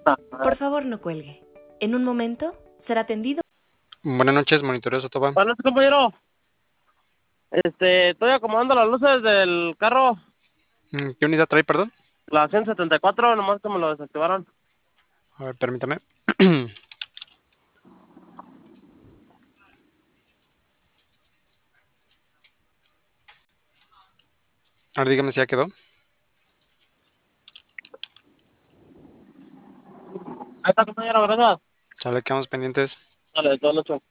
Por favor, no cuelgue. En un momento será atendido. Buenas noches, monitoreo Sotoba. Buenas noches, compañero. Estoy acomodando las luces del carro, ¿Qué unidad trae, perdón? la 174, nomás que me lo desactivaron. A ver, permítame. Ahora dígame si ya quedó. Ahí está, compañero, gracias. Sale, quedamos pendientes. Dale, toda noche.